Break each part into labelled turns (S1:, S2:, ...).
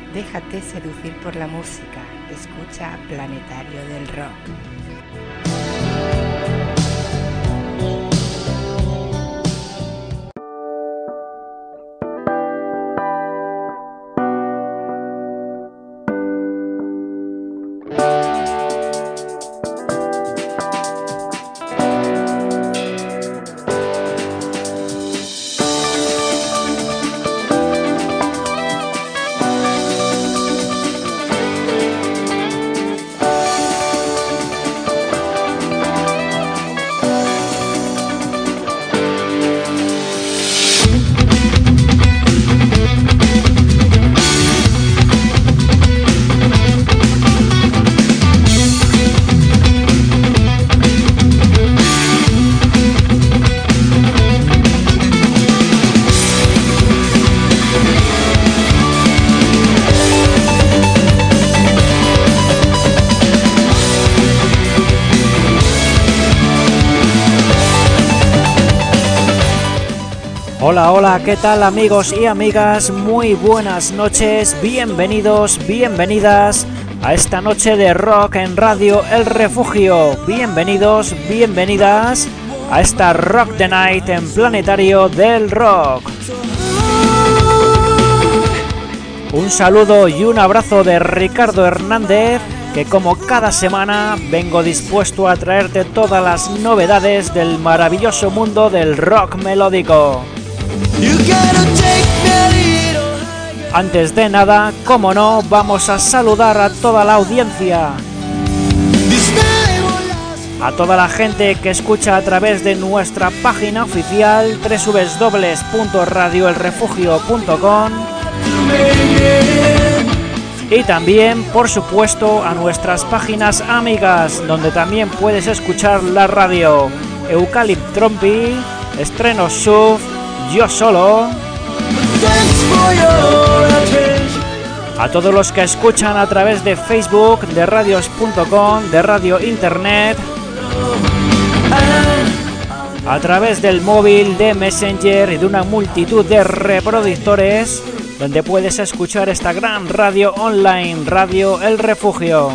S1: Déjate seducir por la música. Escucha Planetario del Rock.
S2: Hola, hola, ¿qué tal amigos y amigas? Muy buenas noches, bienvenidos, bienvenidas a esta noche de rock en Radio El Refugio. Bienvenidos, bienvenidas a esta Rock the Night en Planetario del Rock. Un saludo y un abrazo de Ricardo Hernández, que como cada semana vengo dispuesto a traerte todas las novedades del maravilloso mundo del rock melódico. Antes de nada, como no, vamos a saludar a toda la audiencia, a toda la gente que escucha a través de nuestra página oficial www.radioelrefugio.com y también, por supuesto, a nuestras páginas amigas, donde también puedes escuchar la radio: Eucalypt Trompi, Estrenos Sub, Yo Solo. A todos los que escuchan a través de Facebook, de radios.com, de Radio Internet, a través del móvil, de Messenger y de una multitud de reproductores, donde puedes escuchar esta gran radio online, Radio El Refugio.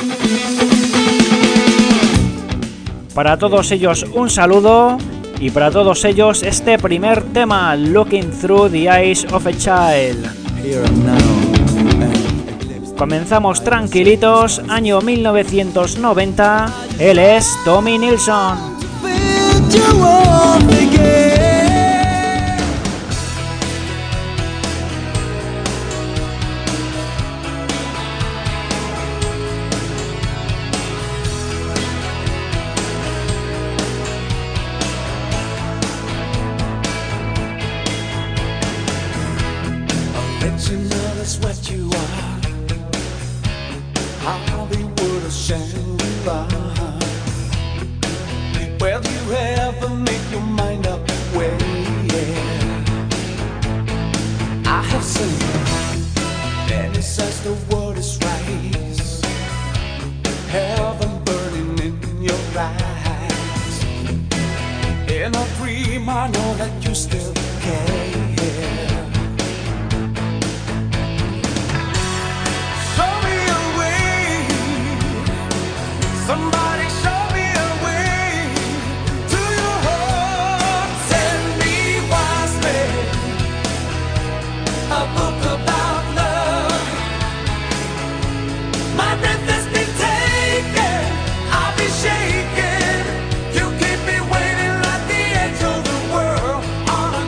S2: Para todos ellos un saludo. Y para todos ellos este primer tema, Looking Through the Eyes of a Child. Comenzamos tranquilitos, año 1990, él es Tommy Nilsson.
S3: Shaking, you keep me waiting at the edge of the world on a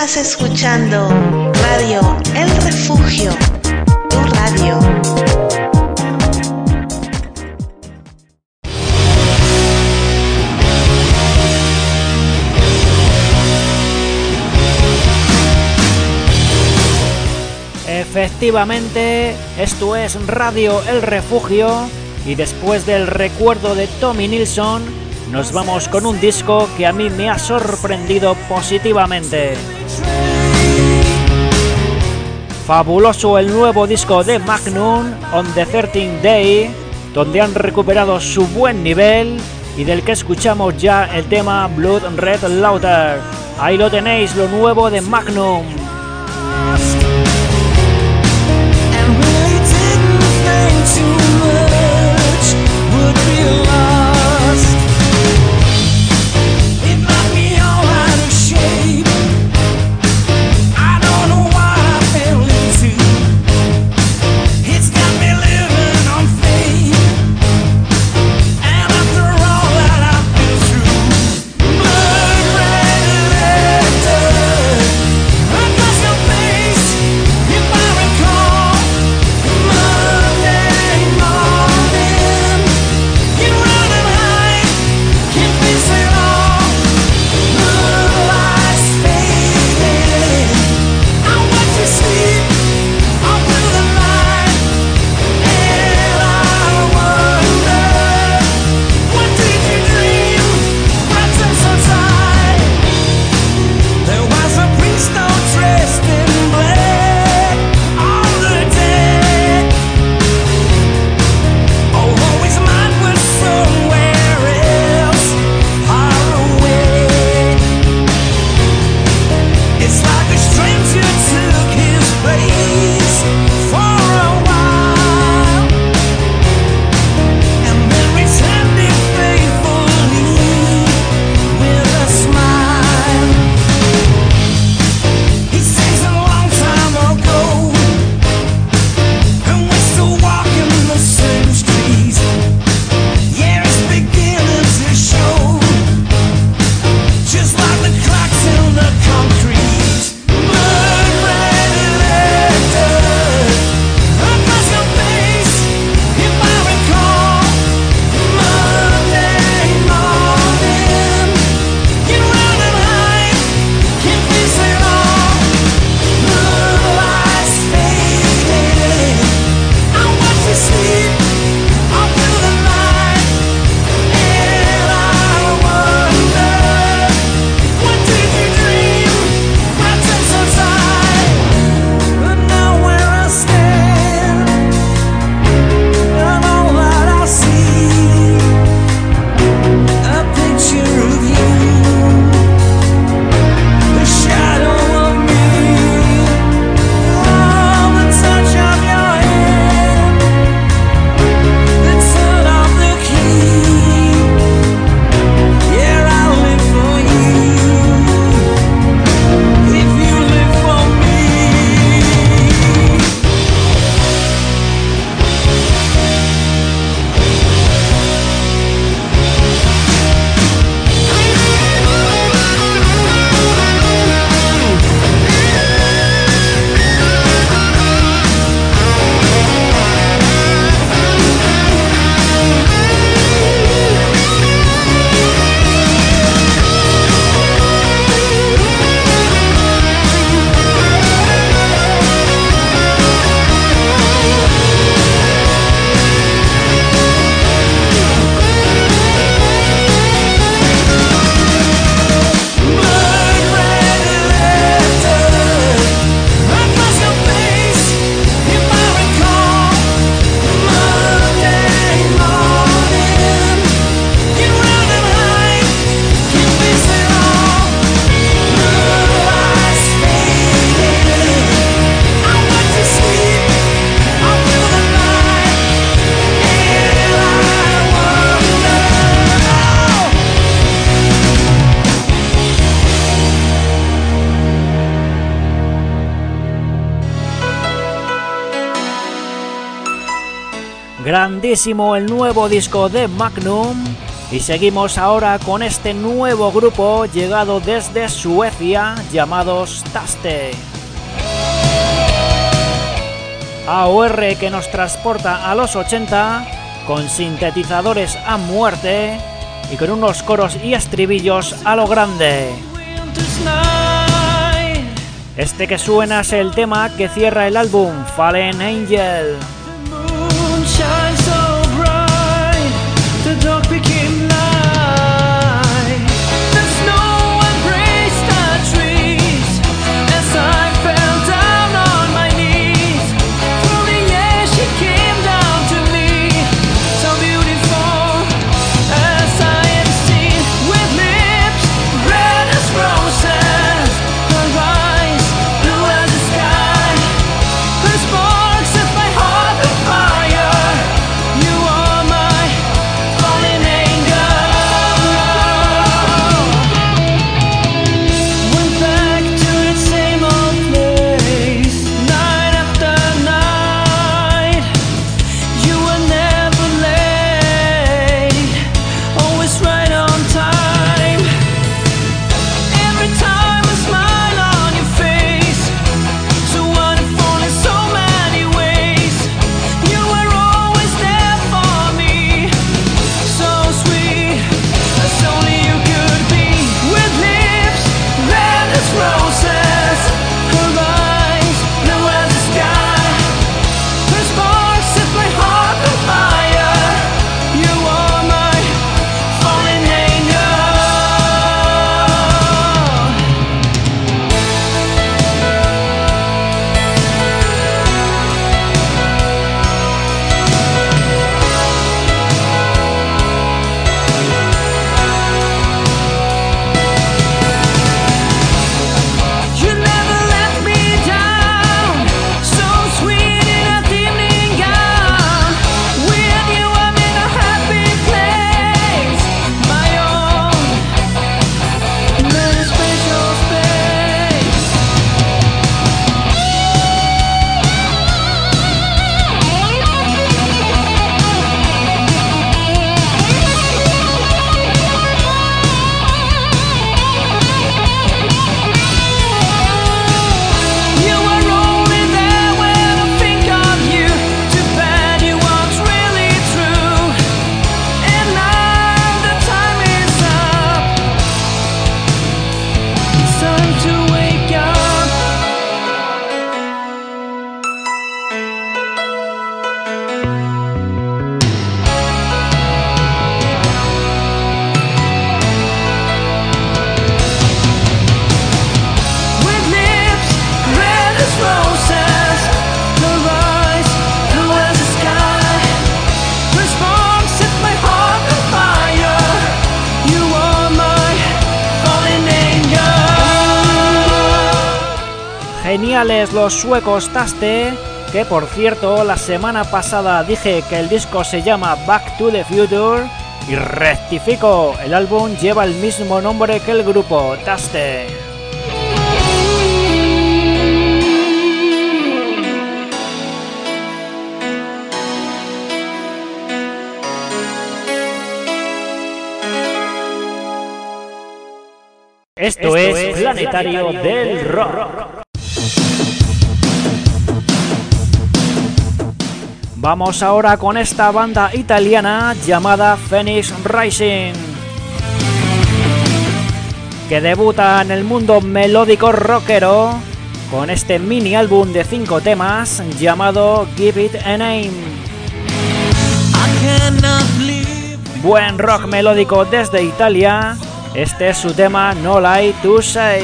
S3: Estás escuchando Radio El Refugio, tu radio.
S2: Efectivamente, esto es Radio El Refugio y después del recuerdo de Tommy Nilsson nos vamos con un disco que a mí me ha sorprendido positivamente. Fabuloso el nuevo disco de Magnum, On the 13th Day, donde han recuperado su buen nivel y del que escuchamos ya el tema Blood Red Laughter. Ahí lo tenéis, lo nuevo de Magnum. Grandísimo el nuevo disco de Magnum, Y seguimos ahora con este nuevo grupo llegado desde Suecia llamados Taste. AOR que nos transporta a los 80 con sintetizadores a muerte y con unos coros y estribillos a lo grande. Este que suena es el tema que cierra el álbum Fallen Angel. Geniales los suecos Taste, que por cierto la semana pasada dije que el disco se llama Back to the Future y rectifico, el álbum lleva el mismo nombre que el grupo, Taste. Esto es Planetario del Rock. Vamos ahora con esta banda italiana llamada Phoenix Rising, que debuta en el mundo melódico rockero con este mini álbum de 5 temas llamado Give It a Name. Buen rock melódico desde Italia, este es su tema No Lie to Say.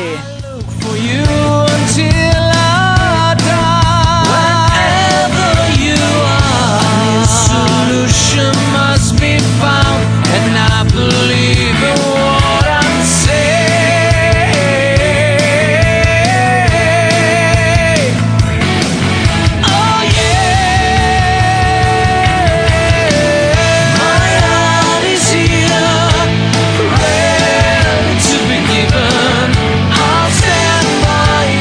S4: Must be found, and I believe in what I'm saying. Oh yeah, my heart is here, ready to be given. I'll stand by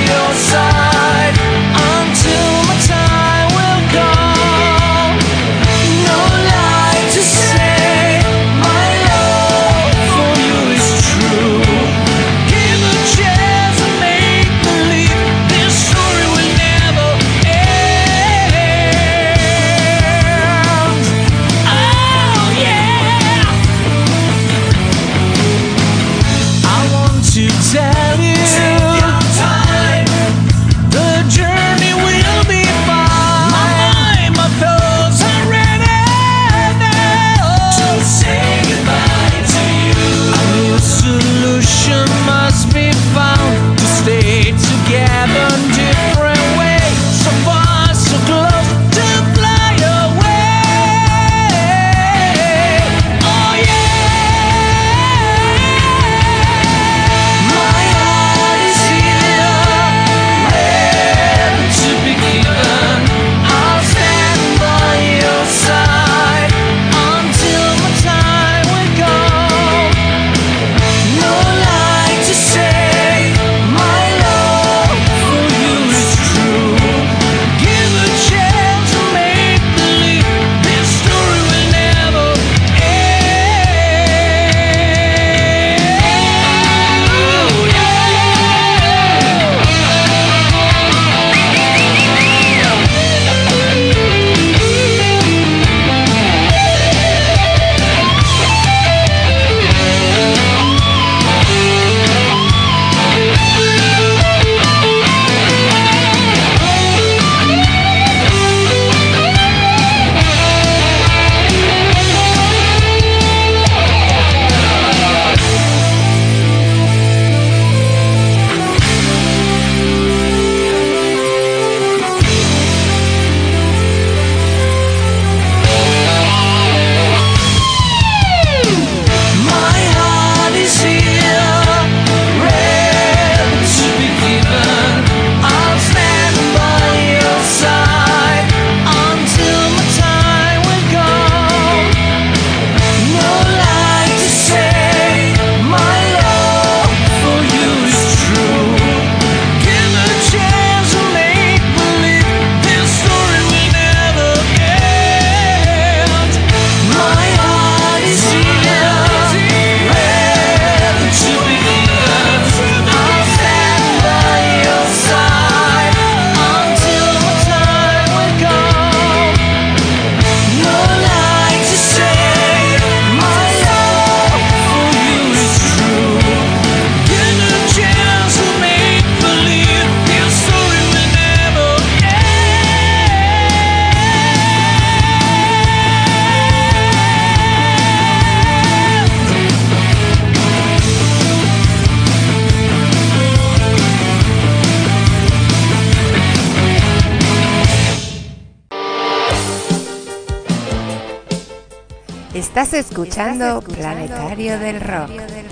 S1: Estás escuchando Planetario del Rock.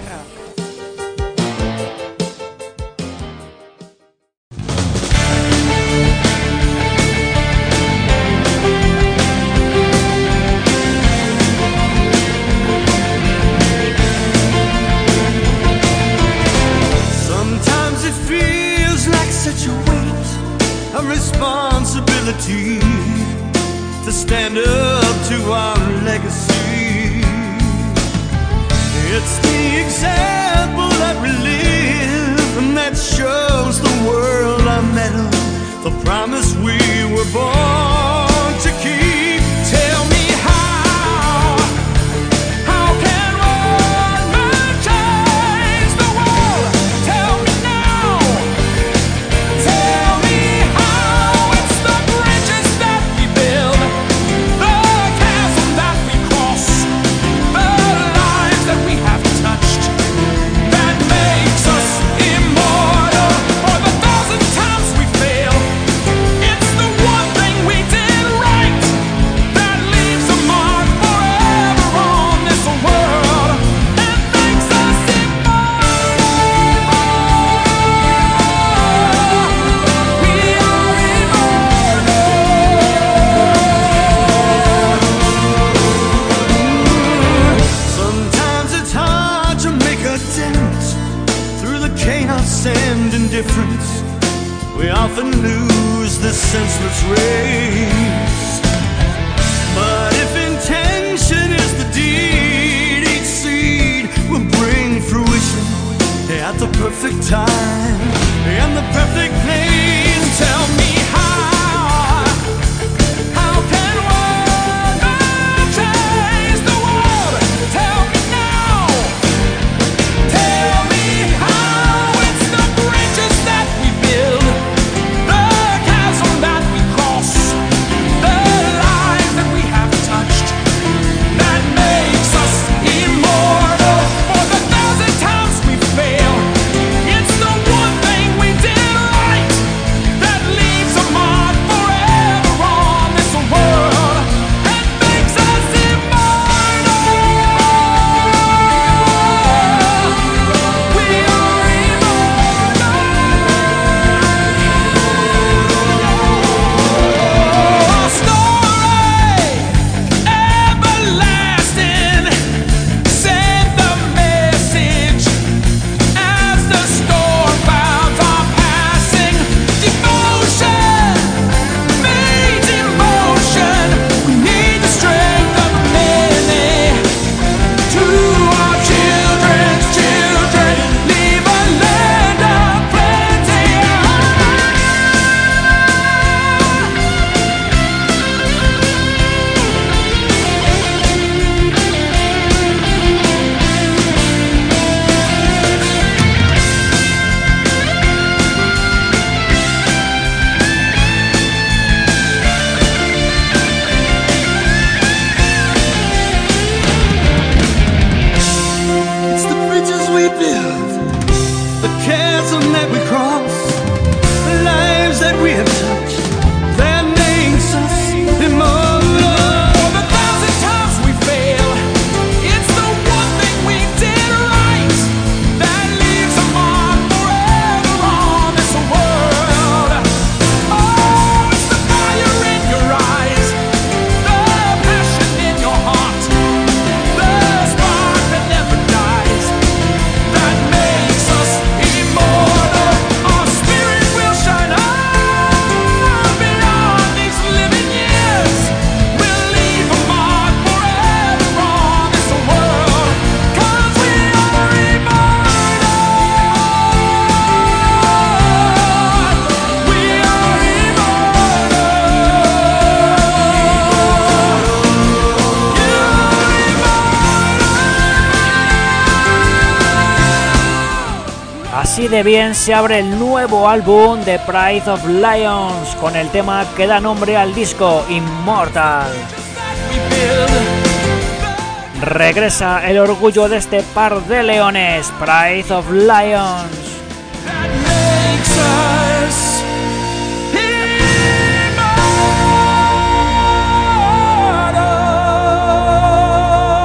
S4: Sometimes it feels like such a weight, a responsibility to stand up to our legacy. It's the example that we live and that shows the world our medal, the promise we were born to keep. Tell me how can one man change the world? Tell me now. Tell me how. It's the bridges that we build, the chasm that we cross, the lives that we have touched, that makes us immortal. For the 1,000 times we fail, it's the one thing we did right that leaves a mark forever on this world and makes us immortal. We are immortal. Sometimes it's hard to make a dent through the chaos and indifference. We often lose this senseless race. But if intention is the deed, each seed will bring fruition at the perfect time and the perfect place. Tell me how can one man change the world? Tell me now. Tell me how. It's the bridges that we build, the chasm that we cross, the lives that we have touched, that makes us immortal. For the 1,000 times we fail, it's the one thing we did right that leaves a mark forever on this world and makes us immortal. We are immortal. Our story everlasting. Send the message as the storm clouds are passing. Devotion made emotion. We need the strength of many. To our children's children, leave a land of plenty. It's the bridges we build, the chasm that we cross, the lives that we have touched, that makes us immortal. For the 1,000 times we fail, it's the one thing we did right that leaves a mark forever on this world. Oh, it's the fire in your eyes, the passion in your heart, the spark that never dies, that makes us immortal. Our spirit will shine on beyond these living years. We'll leave a mark forever on this world, 'cause we are immortal. We are
S2: Así de bien se abre el nuevo álbum de Pride of Lions con el tema que da nombre al disco, Immortal. Regresa el orgullo de este par de leones, Pride of Lions.
S4: That makes us immortal.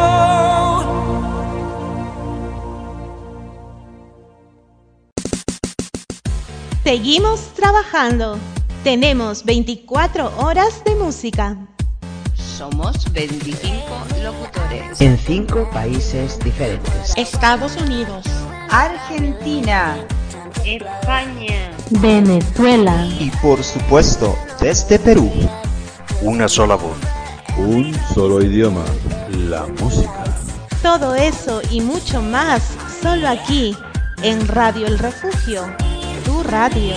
S3: Seguimos trabajando. Tenemos 24 horas de música.
S5: Somos 25 locutores.
S6: En 5 países diferentes.
S7: Estados Unidos,
S1: Argentina,
S5: España,
S3: Venezuela.
S8: Y por supuesto, desde Perú.
S9: Una sola voz.
S10: Un solo idioma. La música.
S3: Todo eso y mucho más solo aquí en Radio El Refugio, tu radio.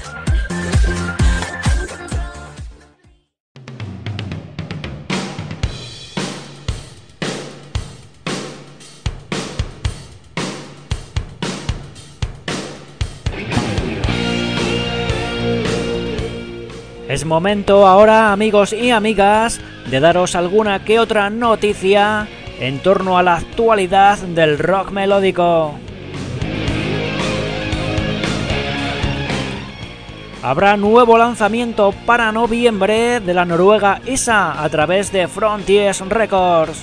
S2: Es momento ahora, amigos y amigas, de daros alguna que otra noticia en torno a la actualidad del rock melódico. Habrá nuevo lanzamiento para noviembre de la noruega ISA a través de Frontiers Records.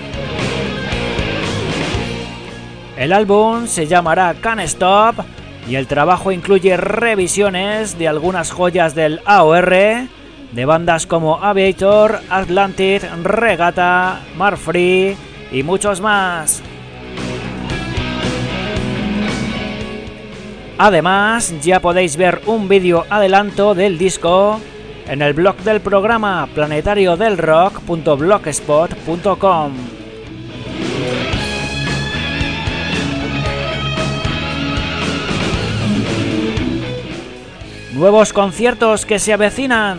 S2: El álbum se llamará Can't Stop y el trabajo incluye revisiones de algunas joyas del AOR, de bandas como Aviator, Atlantic, Regatta, Marfree y muchos más. Además, ya podéis ver un vídeo adelanto del disco en el blog del programa planetariodelrock.blogspot.com. Nuevos conciertos que se avecinan.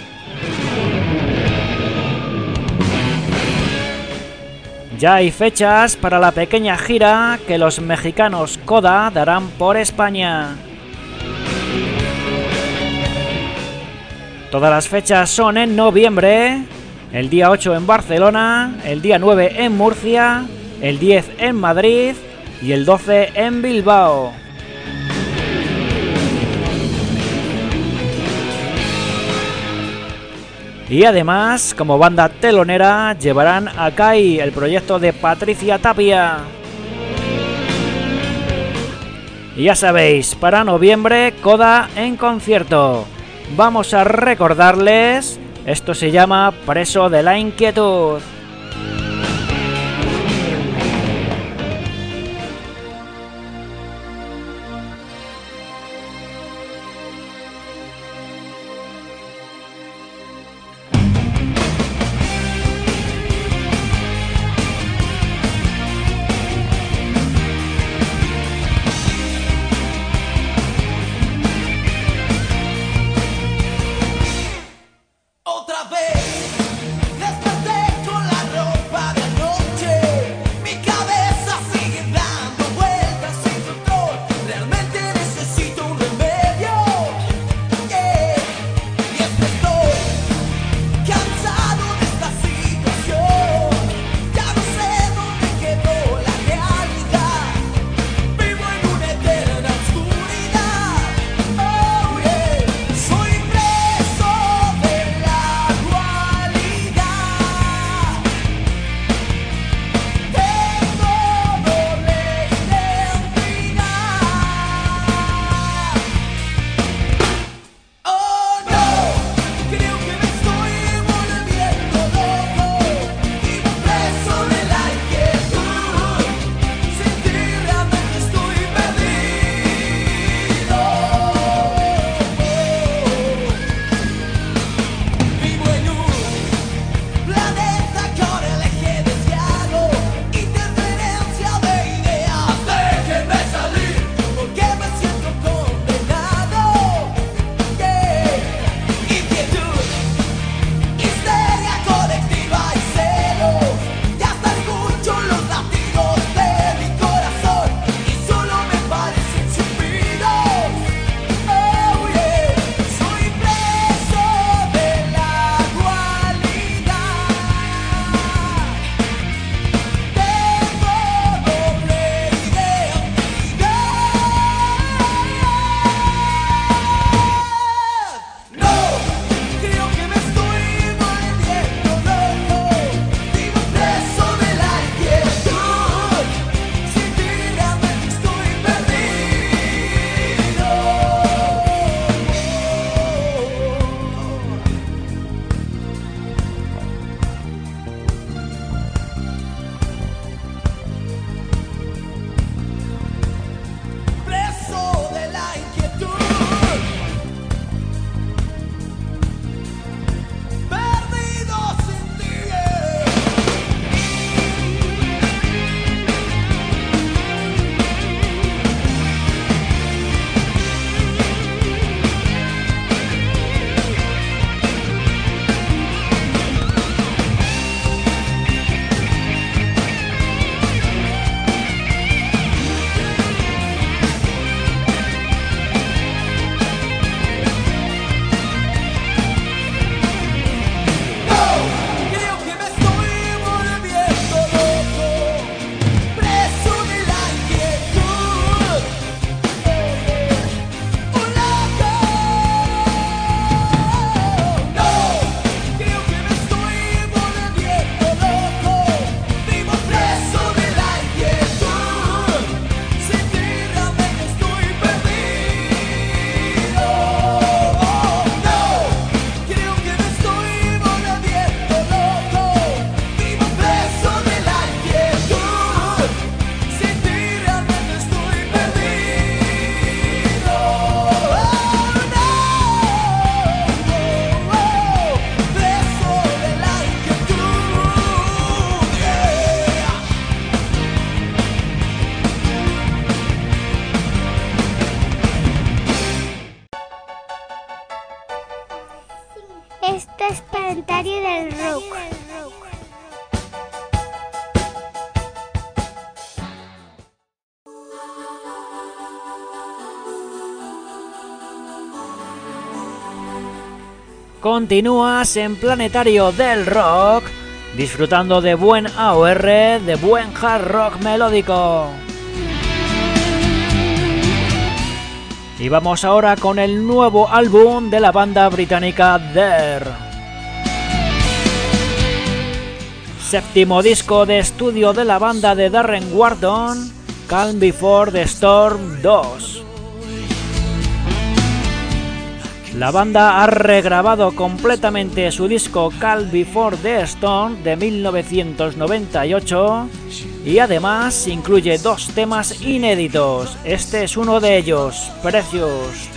S2: Ya hay fechas para la pequeña gira que los mexicanos Coda darán por España. Todas las fechas son en noviembre, el día 8 en Barcelona, el día 9 en Murcia, el 10 en Madrid y el 12 en Bilbao. Y además, como banda telonera, llevarán a CAI, el proyecto de Patricia Tapia. Y ya sabéis, para noviembre, Coda en concierto. Vamos a recordarles, esto se llama Preso de la Inquietud.
S4: Otra vez desperté con la
S2: continúas en Planetario del Rock, disfrutando de buen AOR, de buen hard rock melódico. Y vamos ahora con el nuevo álbum de la banda británica There. Séptimo disco de estudio de la banda de Darren Wardon, Calm Before the Storm 2. La banda ha regrabado completamente su disco Calm Before the Storm de 1998 y además incluye 2 temas inéditos. Este es uno de ellos, Precious.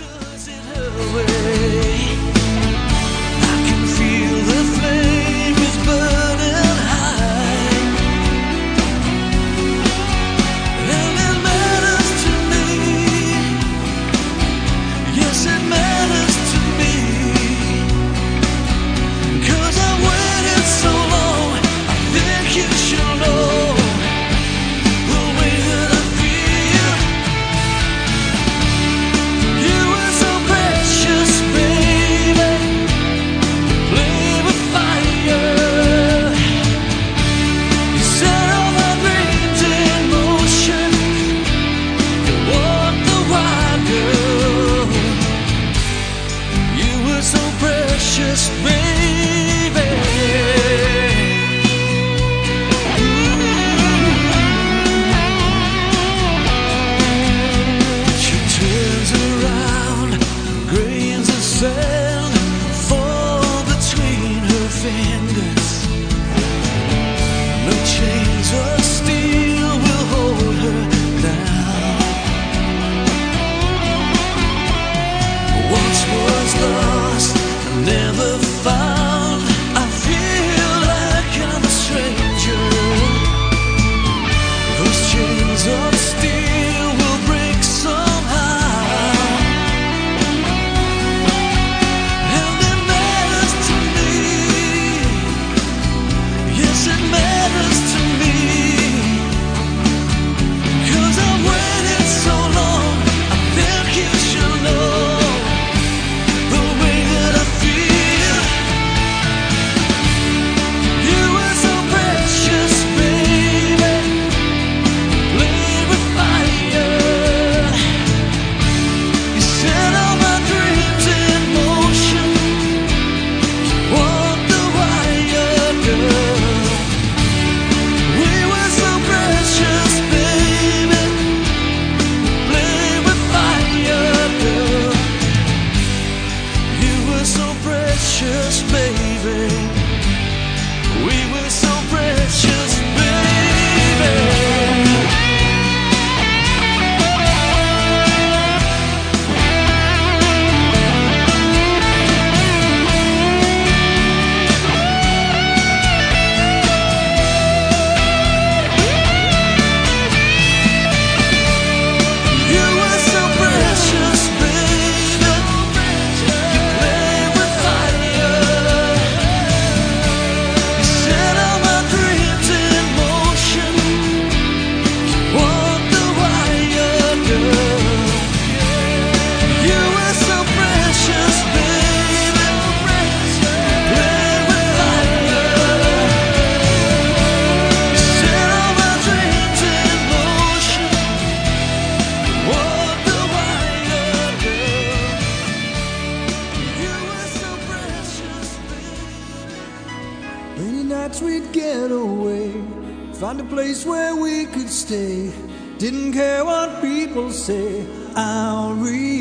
S4: Found a place where we could stay. Didn't care what people say. I'll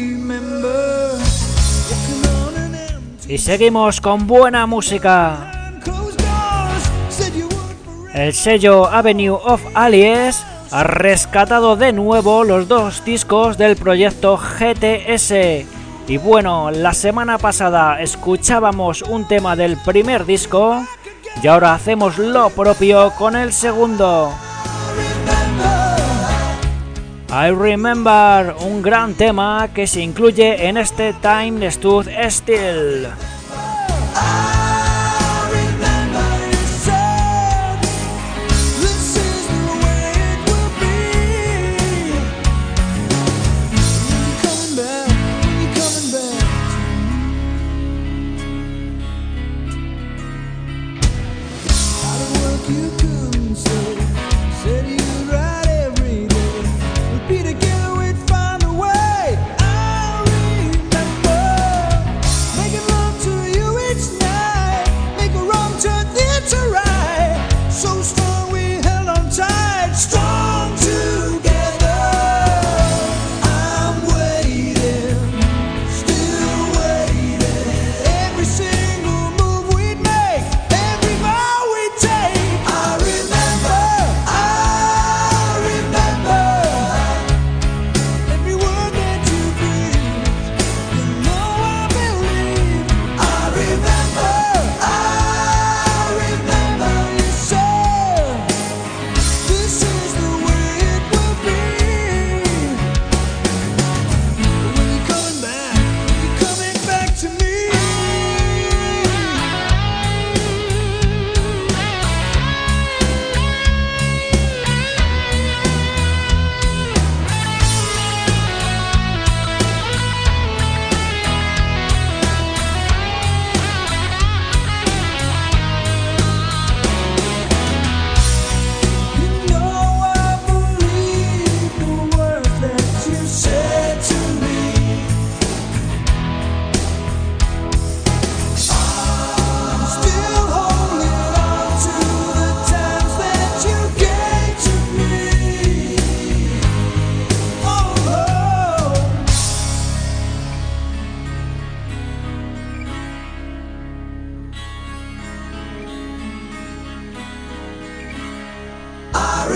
S4: remember.
S2: Y seguimos con buena música. El sello Avenue of Alias ha rescatado de nuevo los 2 discos del proyecto GTS. Y bueno, la semana pasada escuchábamos un tema del primer disco y ahora hacemos lo propio con el segundo. I Remember, un gran tema que se incluye en este Time Stood Still.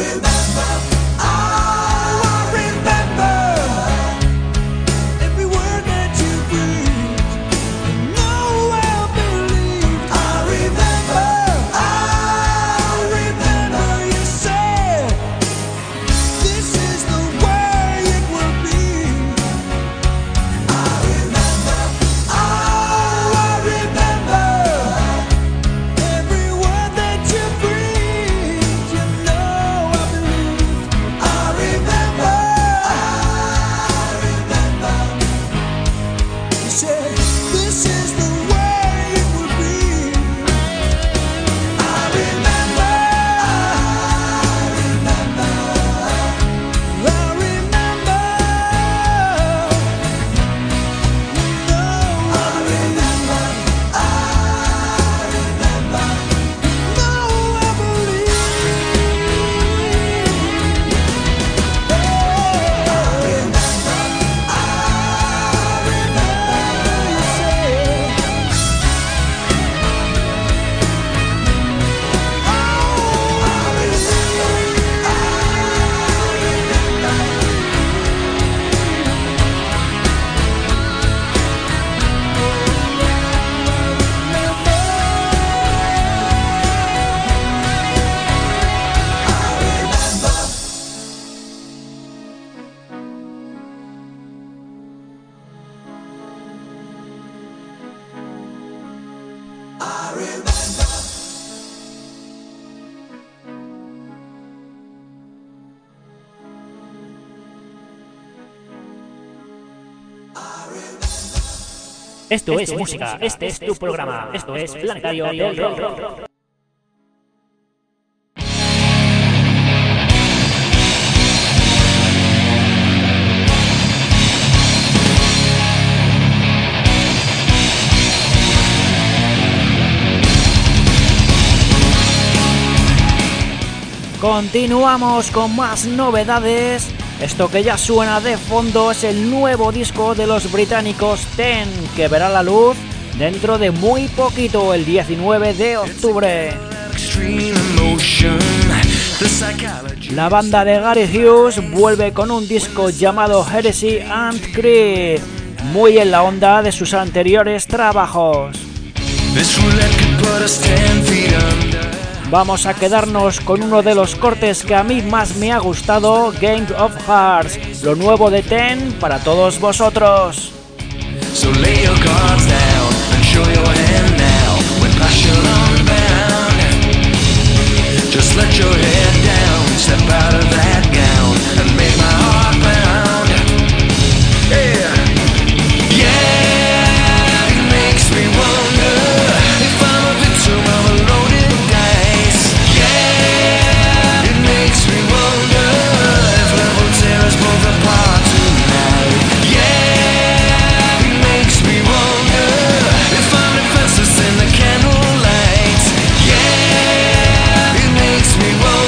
S2: Esto es música, este es tu programa, esto es Planetario del Rock. Continuamos con más novedades. Esto que ya suena de fondo es el nuevo disco de los británicos Ten, que verá la luz dentro de muy poquito, el 19 de octubre. La banda de Gary Hughes vuelve con un disco llamado Heresy and Creed, muy en la onda de sus anteriores trabajos. Vamos a quedarnos con uno de los cortes que a mí más me ha gustado, Game of Hearts, lo nuevo de Ten para todos vosotros.
S7: So lay your cards down and show your hand now with passion unbound. Just let your head down, step out of that gown and make my heart pound. Yeah, yeah, it makes me wonder if I'm a victim of a loaded dice. Yeah, it makes me wonder if love will tear us both apart tonight. Yeah, it makes me wonder if I'm defenseless in the candlelight. Yeah, it makes me wonder.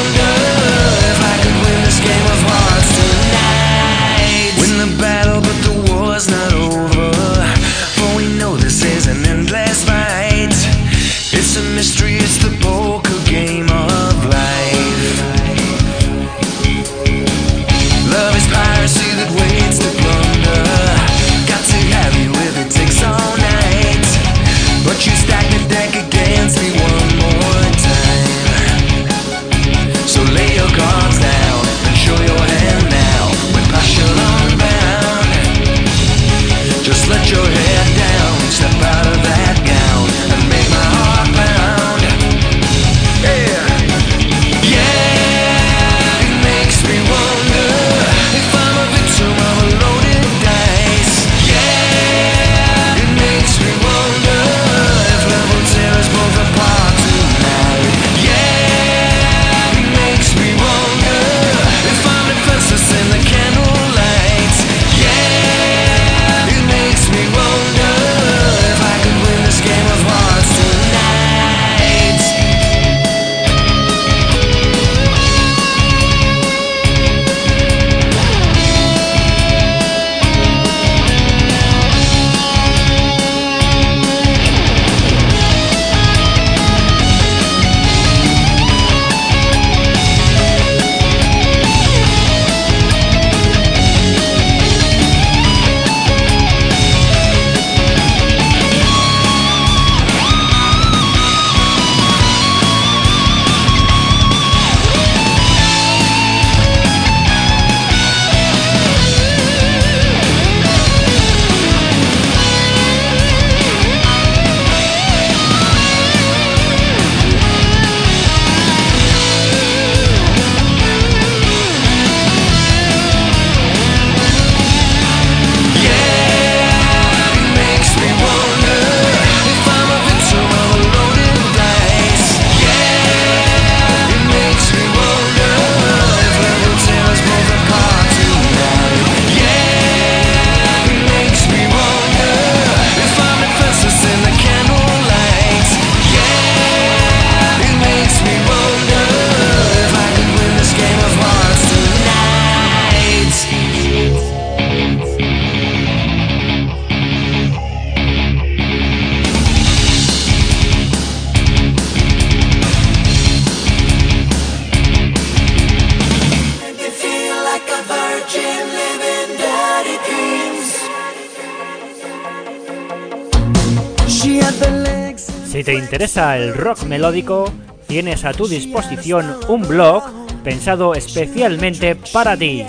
S2: Si te interesa el rock melódico, tienes a tu disposición un blog pensado especialmente para ti.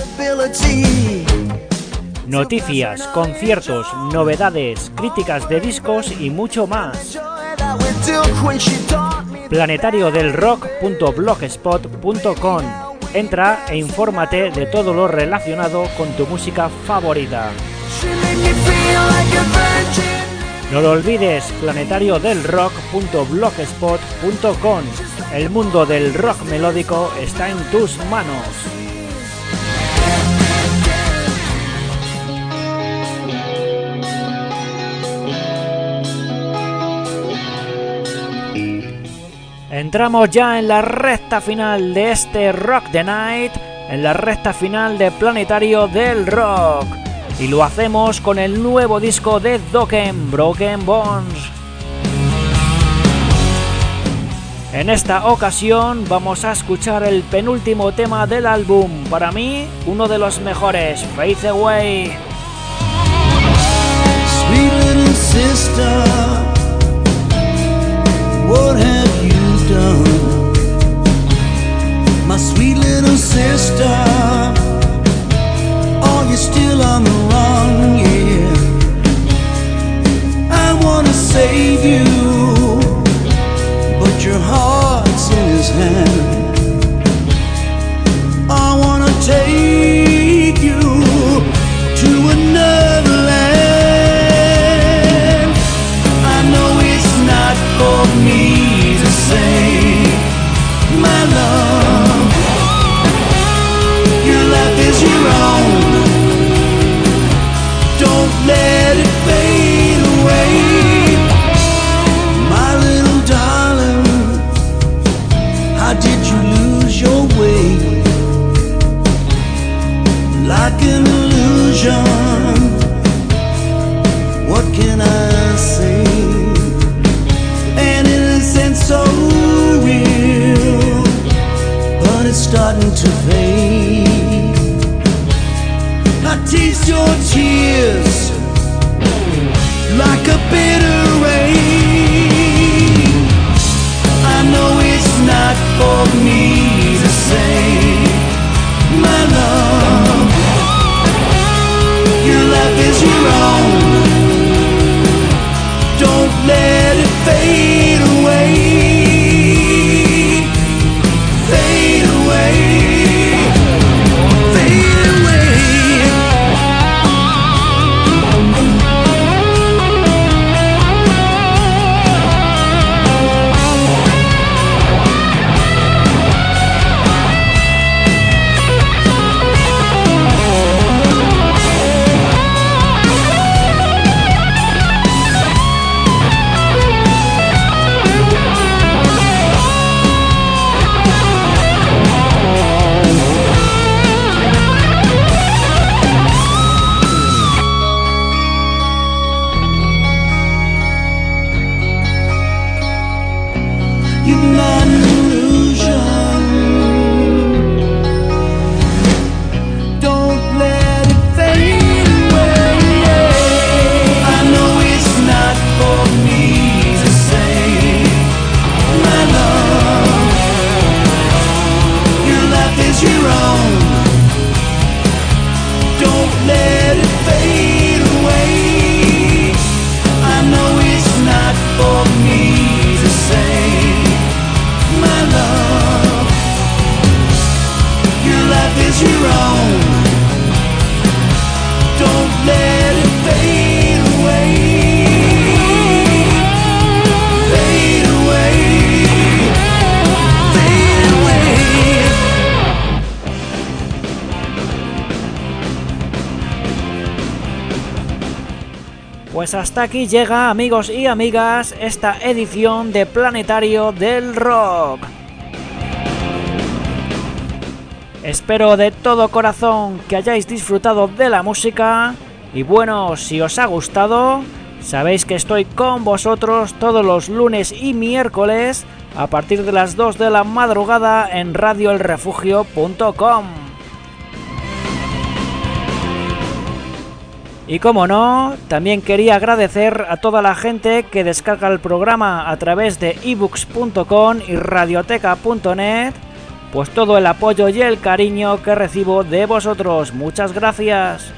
S2: Noticias, conciertos, novedades, críticas de discos y mucho más. planetariodelrock.blogspot.com. Entra e infórmate de todo lo relacionado con tu música favorita. No lo olvides, planetariodelrock.blogspot.com. El mundo del rock melódico está en tus manos. Entramos ya en la recta final de este Rock the Night, en la recta final de Planetario del Rock. Y lo hacemos con el nuevo disco de Dokken, Broken Bones. En esta ocasión vamos a escuchar el penúltimo tema del álbum, para mí uno de los mejores, Fade Away.
S4: Sweet little sister, what have you done? My sweet little sister, are you still on the run? Yeah, I wanna save you, but your heart's in his hand. I wanna take you to another land. I know it's not for me to say, my love, your life is your own. Don't let it fade away. My little darling, how did you lose your way? Like an illusion, what can I say? An innocence so real, but it's starting to fade. I taste your tears like a bitter rain. I know it's not for me to say, my love, your life is your own. Don't let it fade away. Fade away. Fade away.
S2: Pues hasta aquí llega, amigos y amigas, esta edición de Planetario del Rock. Espero de todo corazón que hayáis disfrutado de la música y bueno, si os ha gustado, sabéis que estoy con vosotros todos los lunes y miércoles a partir de las 2 de la madrugada en radioelrefugio.com. Y como no, también quería agradecer a toda la gente que descarga el programa a través de ebooks.com y radioteca.net, pues todo el apoyo y el cariño que recibo de vosotros. Muchas gracias.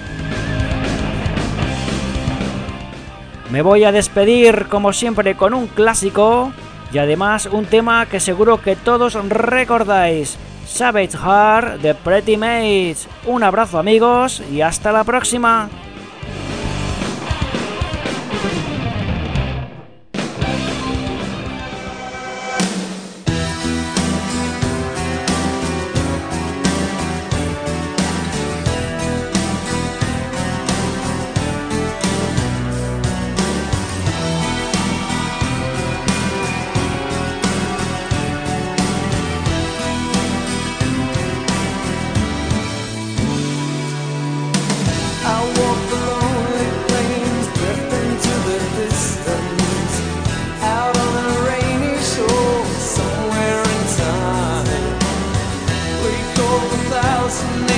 S2: Me voy a despedir como siempre con un clásico y además un tema que seguro que todos recordáis. Savage Heart de Pretty Maids. Un abrazo amigos y hasta la próxima.
S7: Thousand